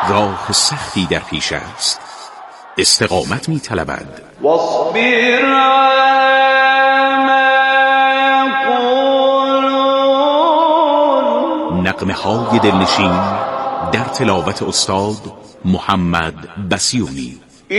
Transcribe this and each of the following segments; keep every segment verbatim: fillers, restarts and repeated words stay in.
راه سختی در پیش است، استقامت می طلبد. واصبر علی ما یقولون. نغمه های دلنشین در تلاوت استاد محمد بسیونی.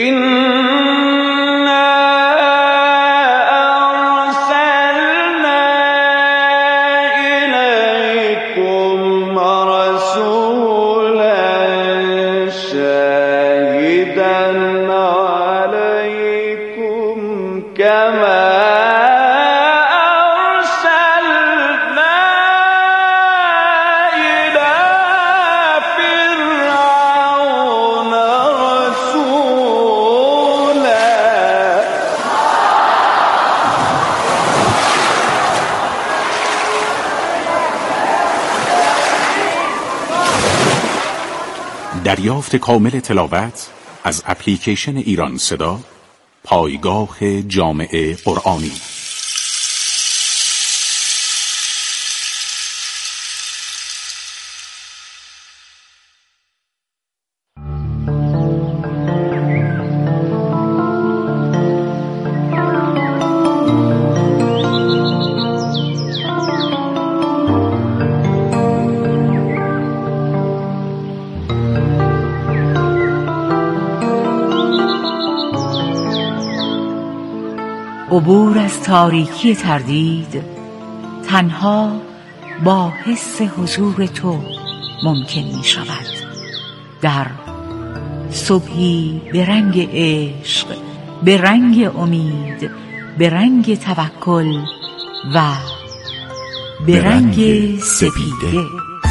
دریافت کامل تلاوت از اپلیکیشن ایران صدا، پایگاه جامع قرآنی. عبور از تاریکی تردید تنها با حس حضور تو ممکن می شود. در صبحی به رنگ عشق، به رنگ امید، به رنگ توکل و به رنگ سپیده.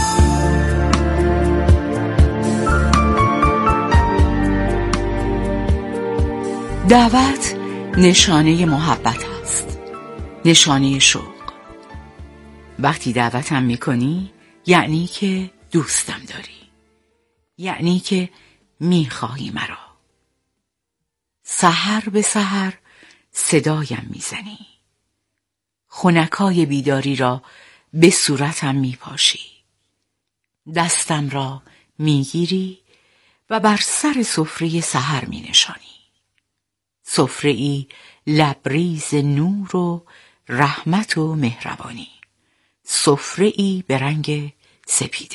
دعوت نشانه محبت است، نشانه شوق. وقتی دعوتم میکنی یعنی که دوستم داری، یعنی که میخواهی مرا. سحر به سحر صدایم میزنی، خنکای بیداری را به صورتم میپاشی، دستم را میگیری و بر سر سفره سحر مینشانی. سفره‌ای لبریز نور و رحمت و مهربانی، سفره‌ای به رنگ سپیده.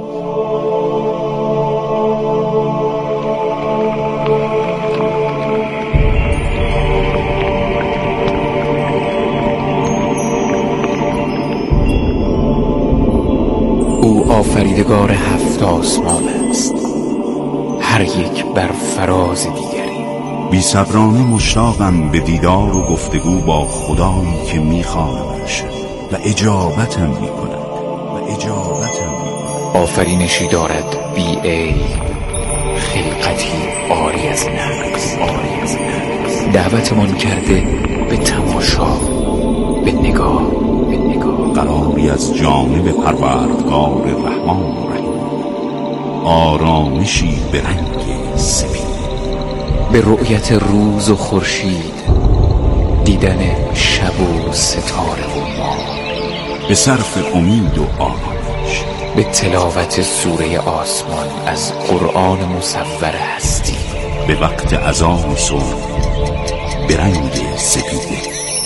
او آفریدگار هفت آسمان است، هر یک بر فراز دیگری. بی صبرانه مشتاقم به دیدار و گفتگو با خدایی که میخوانمش و اجابتم میکند و اجابتم میکند. آفرینشی دارد بی عیب، خلقتی عاری از نقص، عاری از نقص. دعوتمان کرده به تماشا، به نگاه، به نگاه. قراری از جانب پروردگار رحمان رحیم، آرامشی به رنگ سپید. به رؤیت روز و خورشید، دیدن شب و ستاره و ماه. به صرف امید و آرامش، به تلاوت سوره آسمان از قرآن مصور هستی. به وقت اذان صبح به رنگ سپیده،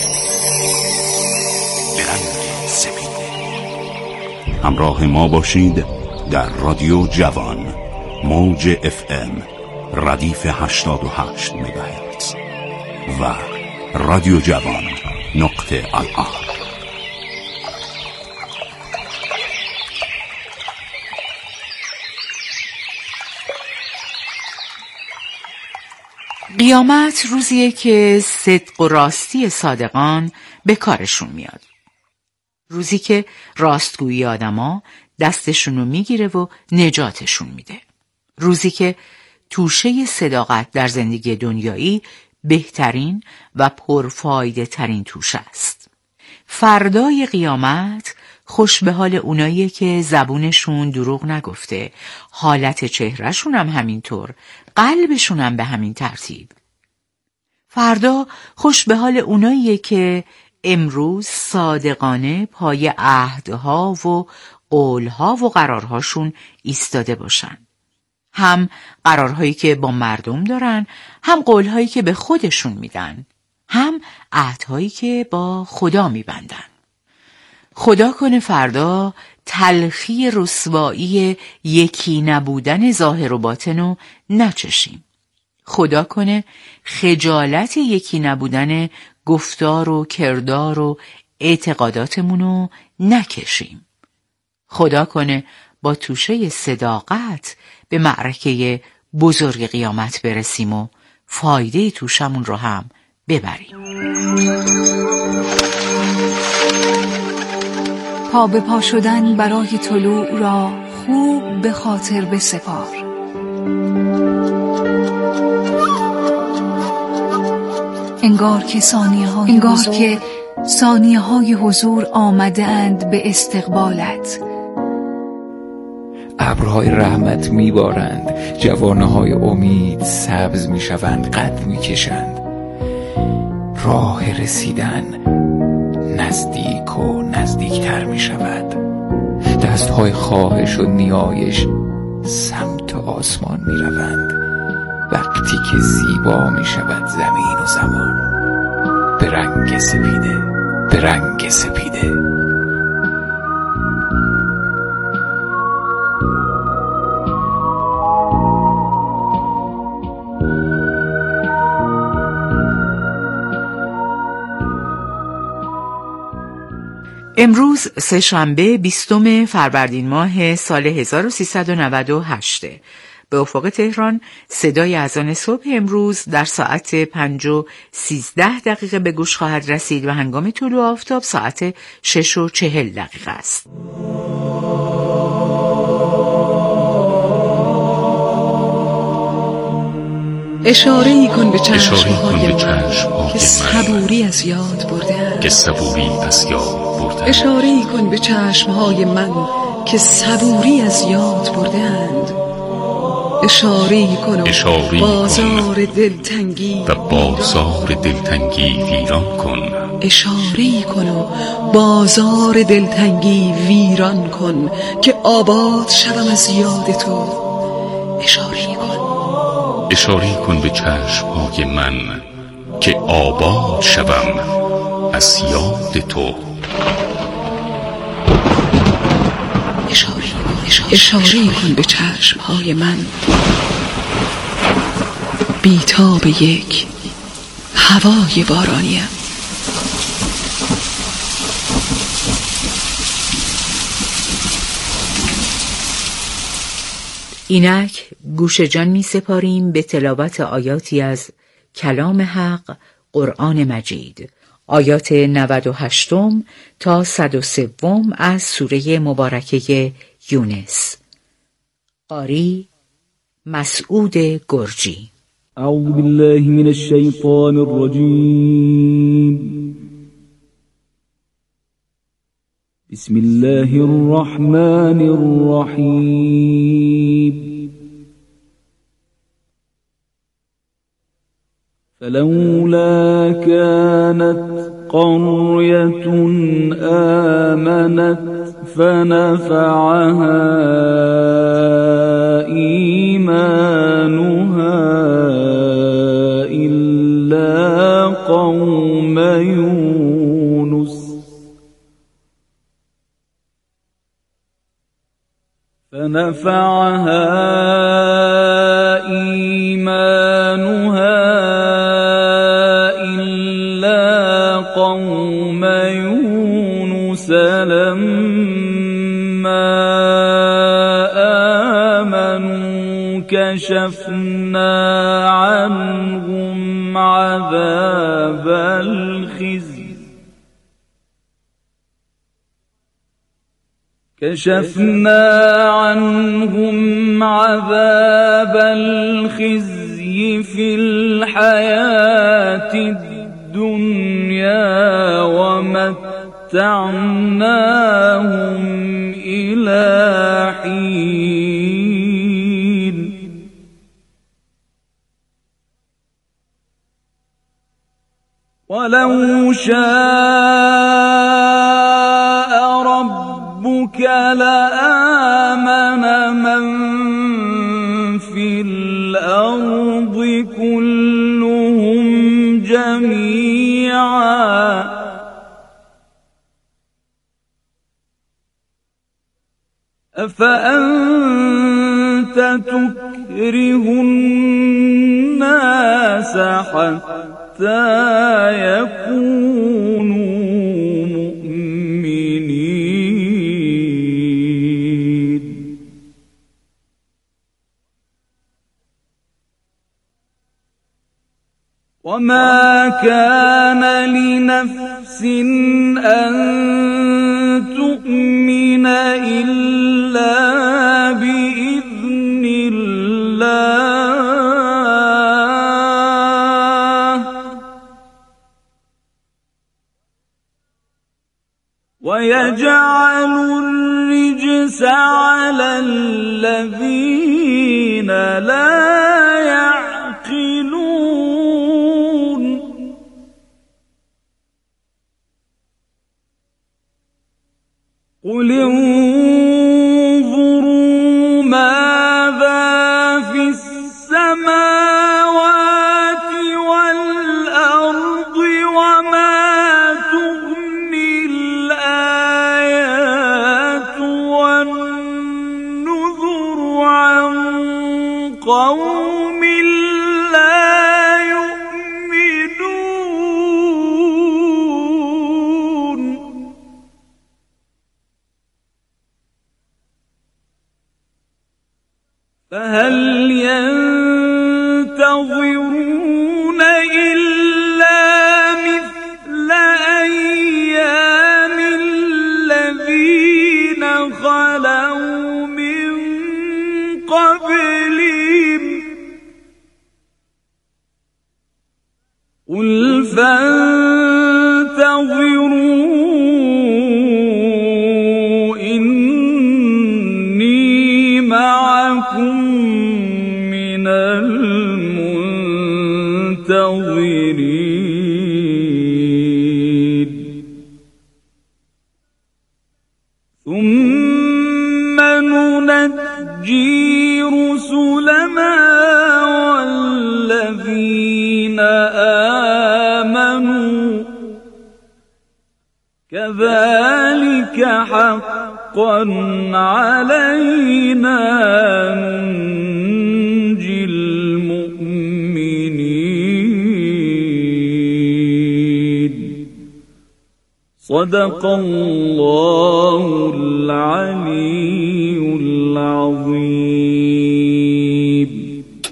به رنگ سپیده. همراه ما باشید در رادیو جوان، موج اف ام ردیف هشتاد و هشت مگاهرتز و رادیو جوان نقطه آی آر. قیامت روزیه که صدق و راستی صادقان به کارشون میاد. روزی که راستگویی آدما دستشون رو میگیره و نجاتشون میده. روزی که توشه صداقت در زندگی دنیایی بهترین و پرفایده ترین توشه است. فردای قیامت خوش به حال اونایی که زبونشون دروغ نگفته، حالت چهرهشون هم همینطور، قلبشون هم به همین ترتیب. فردا خوش به حال اونایی که امروز صادقانه پای عهدها و قولها و قرارهاشون ایستاده باشن. هم قرارهایی که با مردم دارن، هم قولهایی که به خودشون میدن، هم عهدهایی که با خدا میبندن. خدا کنه فردا تلخی رسوایی یکی نبودن ظاهر و باطنو نچشیم. خدا کنه خجالت یکی نبودن گفتار و کردار و اعتقاداتمونو نکشیم. خدا کنه با توشه صداقت به معرکه بزرگ قیامت برسیم و فایده توشمون رو هم ببریم. پا به پا شدن برای طلوع را خوب به خاطر بسپار. انگار که ثانیه های انگار حضور... که ثانیه های حضور آمده اند به استقبالت. ابرهای رحمت میبارند، جوانه های امید سبز میشوند، قد میکشند. راه رسیدن نزدیک و نزدیکتر میشود. دستهای خواهش و نیایش سمت آسمان میروند. وقتی که زیبا میشود زمین و زمان به رنگ سپیده، به رنگ سپیده. امروز سه‌شنبه بیستم فروردین ماه سال هزار و سیصد و نود و هشت. به افق تهران صدای اذان صبح امروز در ساعت پنج و سیزده دقیقه به گوش خواهد رسید و هنگام طلوع آفتاب ساعت شش و چهل دقیقه است. اشاره‌ای کن به چشم‌های من که صبوری از یاد برده‌اند، که صبوری از یاد برده‌اند. اشاره‌ای کن به چشم‌های من که صبوری از یاد برده‌اند. اشاره‌ای کن و بازار دلتنگی و بازار دلتنگی ویران کن. اشاره‌ای کن و بازار دلتنگی ویران کن که آباد شوم از یاد تو. اشاره‌ای کن اشاره کن به چشم‌های من که آباد شوم از یاد تو. اشاره کن به چشم‌های من بی‌تاب یک هوای بارانیم. اینک گوش جان می سپاریم به تلاوت آیاتی از کلام حق قرآن مجید، آیات نود و هشتم تا صد و سوم از سوره مبارکه یونس. قاری مسعود گرجی. اعوذ بالله من الشیطان الرجیم. بسم الله الرحمن الرحیم. فلولا كانت قرية آمنت فنفعها إيمانها إلا قوم يونس فنفعها إيمانها إلا قوم يونس لما آمنوا كشفنا عنهم عذاب الخزي كشفنا عنهم عذاب الخزي في الحياة الدنيا ومتعناهم إلى حين ولو شاء ربك لآمن من في الأرض كلهم جميعا أفأنت تكره الناس حتى يكونوا مؤمنين وما كان لنفس أن تؤمن إلا بإذن الله ويجعل الرجس على الذين لا يعقلون قل انظروا ماذا في السماوات والأرض وما تغني الآيات والنذر عن قوم لا يؤمنون فهل ينتظرون إلا مثل أيام الذين خلوا من قبلهم قل فانتظروا إني معكم من المنتظرين ثم ننجي رسلنا والذين آمنوا كذلك حقا علينا ننجي المؤمنين صدق الله العلي العظيم.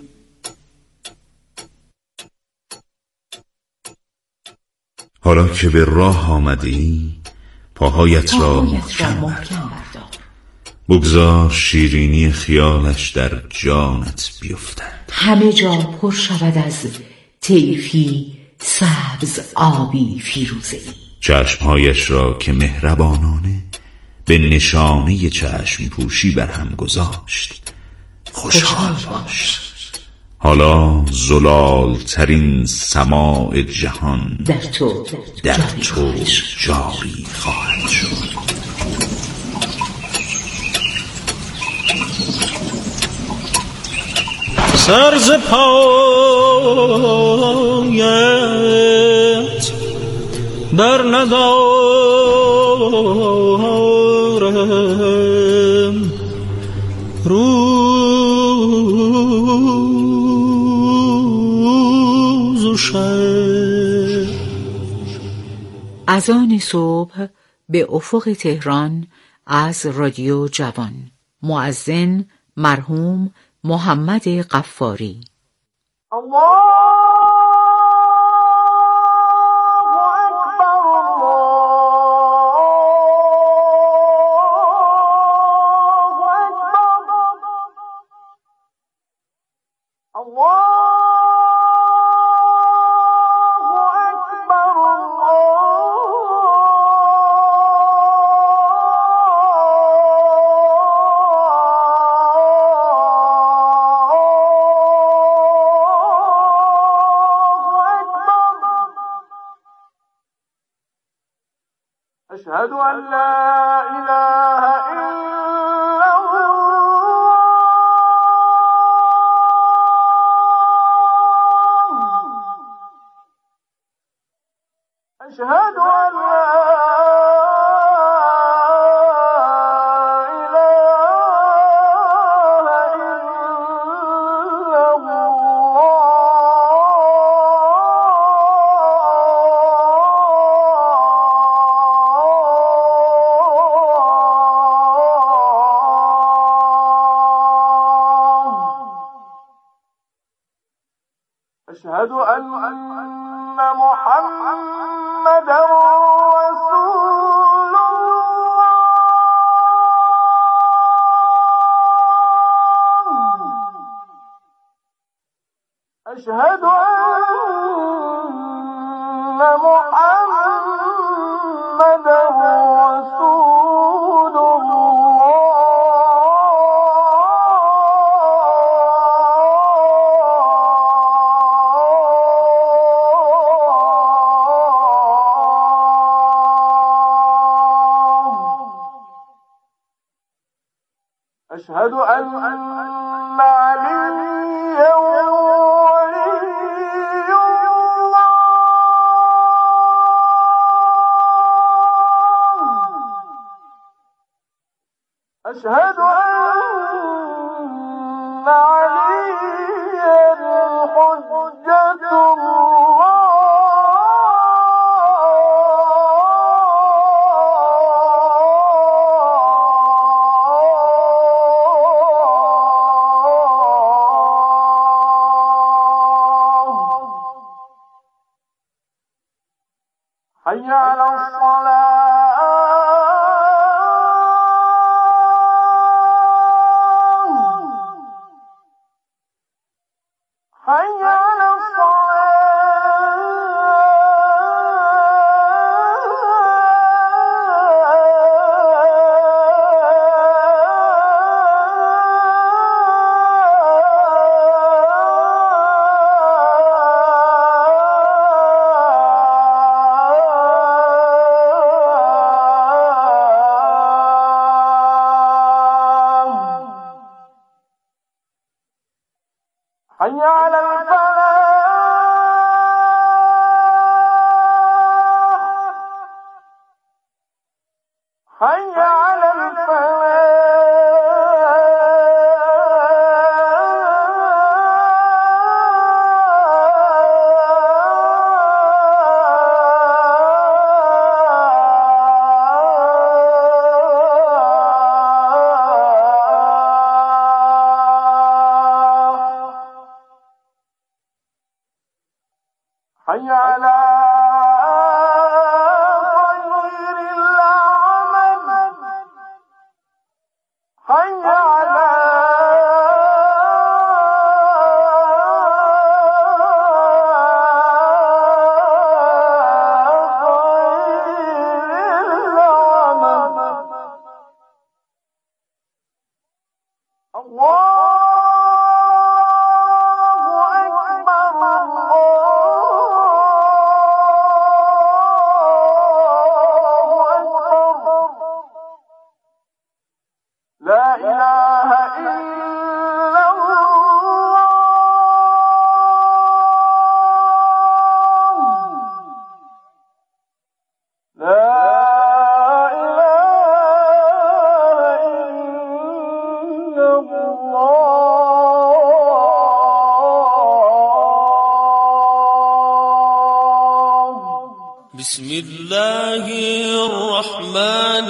حالا که به راه آمدی پاهایت را محکم بردار، بگذار شیرینی خیالش در جانت بیفتد، همه جا پر شود از طیفی سبز آبی فیروزه‌ای. چشمهایش را که مهربانانه به نشانه چشم پوشی بر هم گذاشت خوشحال باش. حالا زلال ترین سماع جهان در تو در تو جاری خواهد شد. سر ز پایت در ندارم، روز و شب. اذان صبح به افق تهران از رادیو جوان. مؤذن مرحوم محمد غفاری. أشهد أن لا إله إلا الله أشهد أن محمدا رسول الله. أشهد أن محمدا رسول الله. أشهد أن عليا ولي الله. أشهد أن عليا حجة الله. حي على الصلاة. حي على حي على الفلاح. حي على حي على خير العمل. حي على خير العمل. الله لا إله إلا الله. لا إله إلا الله. بسم الله الرحمن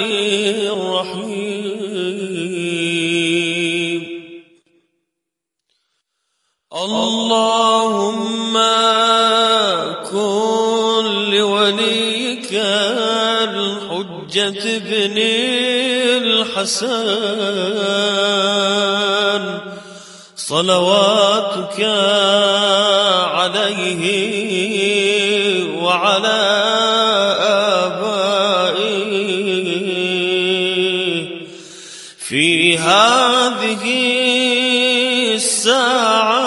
الرحيم. اللهم كن لوليك الحجة بن الحسن صلواتك عليه وعلى آبائه في هذه الساعة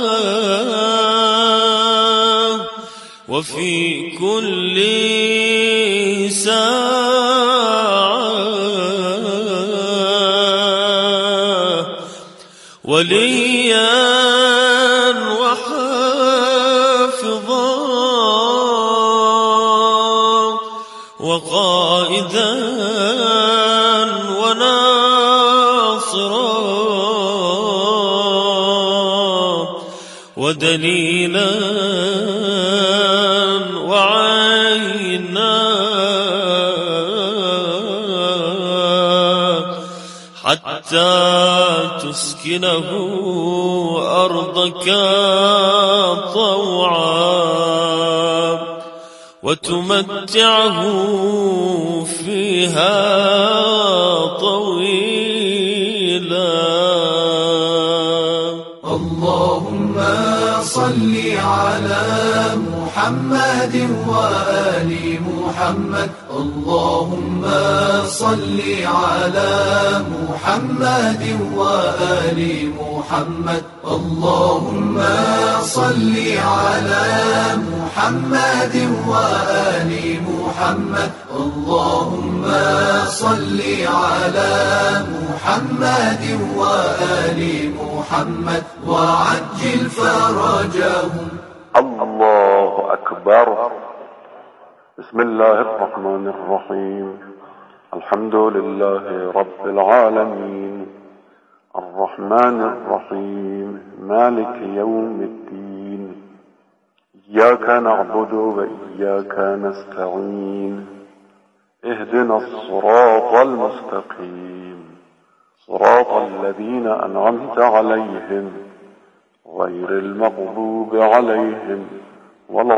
وفي كل ساعة وليا وحافظا وقائدا وناصرا ودليلا وعينا حتى تسكنه أرضك طوعا وتمتعه فيها طويلا. اللهم صل على محمد وآل محمد. اللهم صل على محمد وآل محمد. اللهم صل على محمد وآل محمد. اللهم صل على محمد وآل محمد وعجل فرجهم. الله أكبر. بسم الله الرحمن الرحيم. الحمد لله رب العالمين الرحمن الرحيم مالك يوم الدين. إياك نعبد وإياك نستعين. اهدنا الصراط المستقيم صراط الذين أنعمت عليهم غير المغضوب عليهم ولا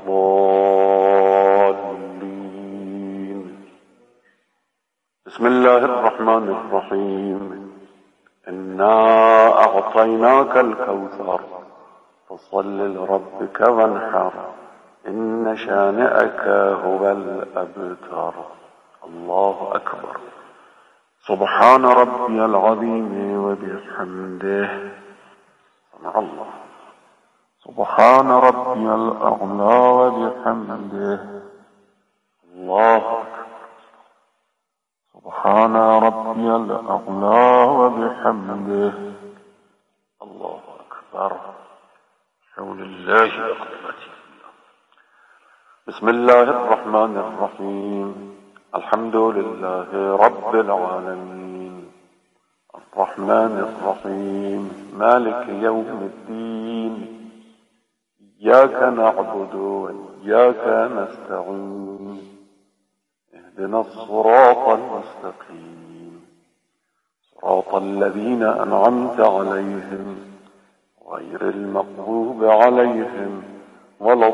الضالين. بسم الله الرحمن الرحيم. إنا أعطيناك الكوثر فصل لربك وانحر إن شانئك هو الأبتر. الله أكبر. سبحان ربي العظيم وبحمده. سمع الله. سبحان ربي الأعلى وبحمده. الله أكبر. سبحان ربي الأعلى وبحمده. الله أكبر. حول الله وقوته. بسم الله الرحمن الرحيم. الحمد لله رب العالمين الرحمن الرحيم مالك يوم الدين. إياك نعبد وإياك نستعين. اهدنا الصراط المستقيم صراط الذين أنعمت عليهم غير المغضوب عليهم ولا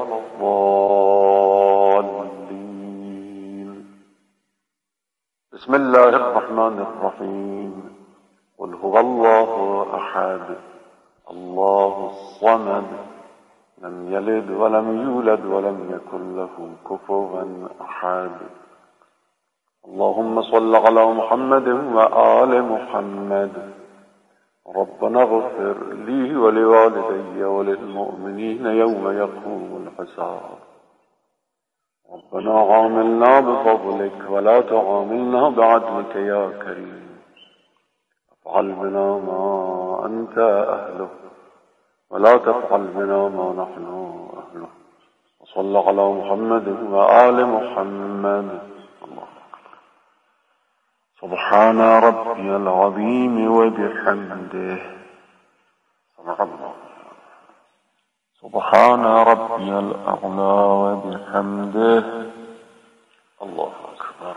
الضالين. بسم الله الرحمن الرحيم. قل هو الله أحد الله الصمد لم يلد ولم يولد ولم يكن له كفوا أحد. اللهم صل على محمد وآل محمد. ربنا اغفر لي ولوالدي وللمؤمنين يوم يقوم الحساب. ربنا عاملنا بفضلك ولا تعاملنا بعدلك يا كريم. افعل بنا ما أنت أهله ولا تفعل بنا ما نحن أهله. وصل على محمد وآل محمد. الله أكبر. سبحان ربي العظيم وبحمده. سمع الله. سبحان ربي الأعلى وبحمده. الله أكبر.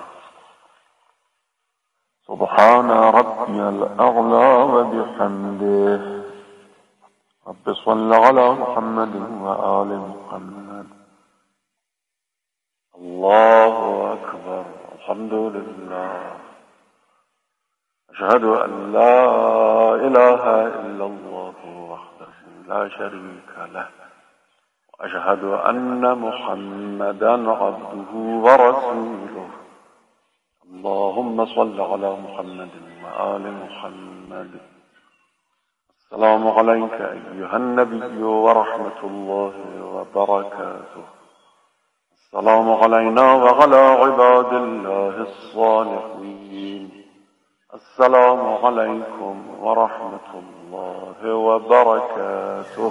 سبحان ربي الأعلى وبحمده. رب صل على محمد وآل محمد. الله أكبر. الحمد لله. أشهد أن لا إله إلا الله وحده لا شريك له وأشهد أن محمدا عبده ورسوله. اللهم صل على محمد وآل محمد. السلام عليك أيها النبي ورحمة الله وبركاته. السلام علينا وعلى عباد الله الصالحين. السلام عليكم ورحمة الله وبركاته.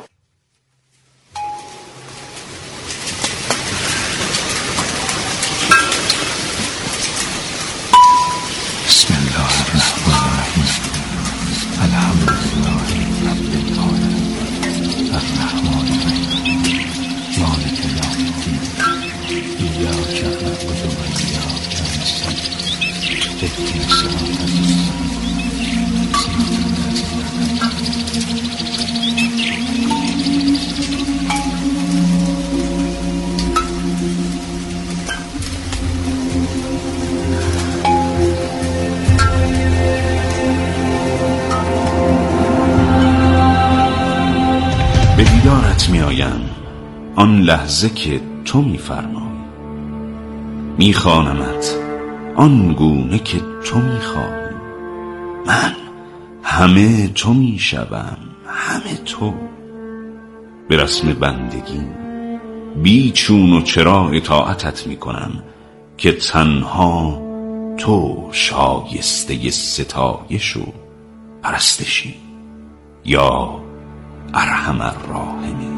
بسم الله الرحمن الرحيم. الحمد لله رب العالمين الرحمن الرحيم مالك يوم الدين. إياك نعبد وإياك نستعين. اهدنا الصراط المستقيم صراط الذين أنعمت عليهم یارت می آیم آن لحظه که تو می فرمایی، می خوانمت آن گونه که تو می خواهی. من همه تو می شوم، همه تو. به رسم بندگی بی چون و چرا اطاعتت می کنم که تنها تو شایسته ستایش و پرستشی یا ارحم الراحمین.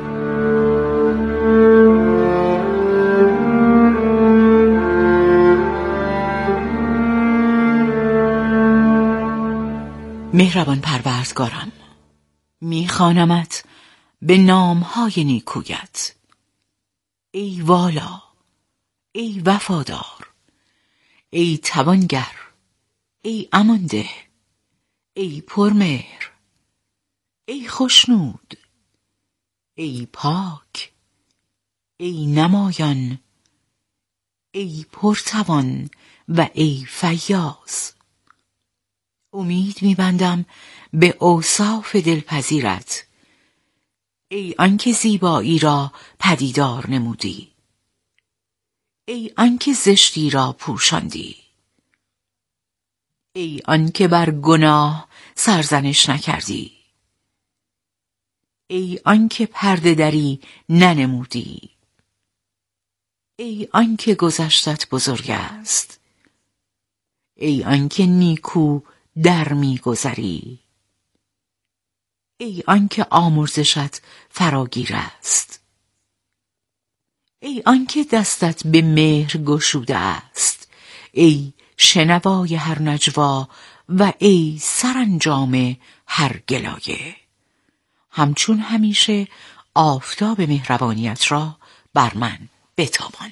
مهربان پروردگارم، میخوانمت به نامهای نیکویت. ای والا، ای وفادار، ای توانگر، ای امانده، ای پرمهر، ای خوشنود، ای پاک، ای نمایان، ای پرتوان و ای فیاض. امید می‌بندم به اوصاف دلپذیرت، ای آنکه زیبایی را پدیدار نمودی، ای آنکه زشتی را پوشاندی، ای آنکه بر گناه سرزنش نکردی، ای آنکه پرده دری ننمودی، ای آنکه گذشتت بزرگ است، ای آنکه نیکو در می‌گذری، ای آنکه آمرزشت فراگیر است، ای آنکه دستت به مهر گشوده است، ای شنوای هر نجوا و ای سرانجام هر گلایه. همچون همیشه آفتاب مهربانیت را بر من بتابان.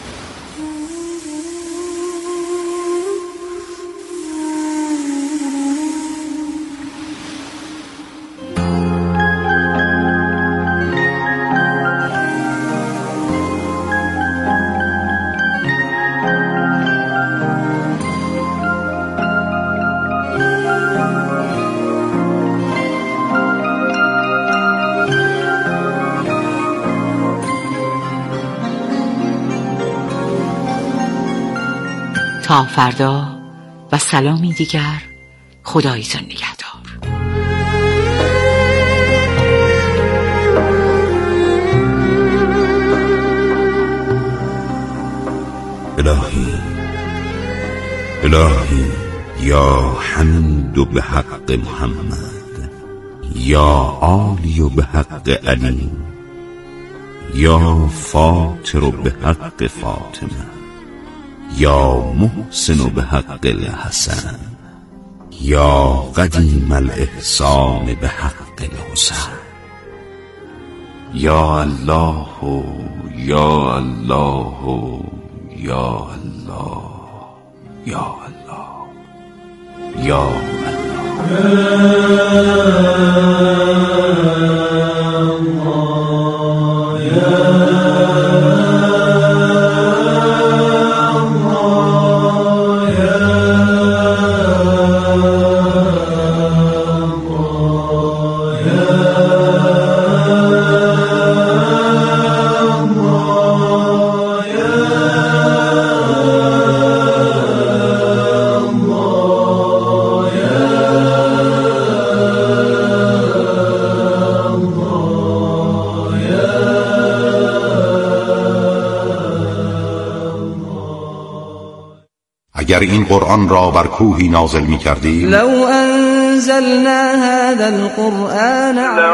تا فردا و سلامی دیگر، خدایتان نگهدار. الهی الهی یا حمد به حق محمد، یا عالی به حق علی، یا فاطر به حق فاطمه، یا محسن به حق الحسن، یا قدیم الاحسان به حق الحسن. یا الله یا الله یا الله یا الله یا اگر این قرآن را بر کوهی نازل می کردیم، لو انزلنا هذا القرآن